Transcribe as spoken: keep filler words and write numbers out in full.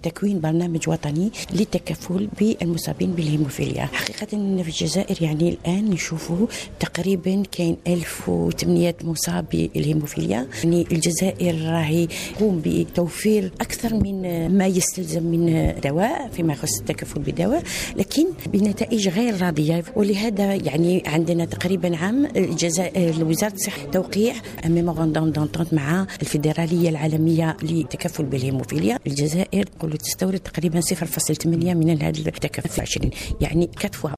تكوين برنامج وطني للتكفل بالمصابين بالهيموفيليا. حقيقة في الجزائر يعني الآن نشوفوا تقريبا كاين ألف وثمانمائة مصاب بالهيموفيليا. يعني الجزائر راهي تقوم بتوفير أكثر من ما يستلزم من دواء فيما يخص التكفل بالدواء، لكن بنتائج غير راضية. ولهذا يعني عندنا تقريبا عام الجزائر وزارة الصحة توقيع ميموراندوم دونتونت مع الفيدرالية العالمية للتكفل بالهيموفيليا. الجزائر تقول تستورد تقريبا صفر فاصلة ثمانية من هذا التكفل عشرين، يعني كتفها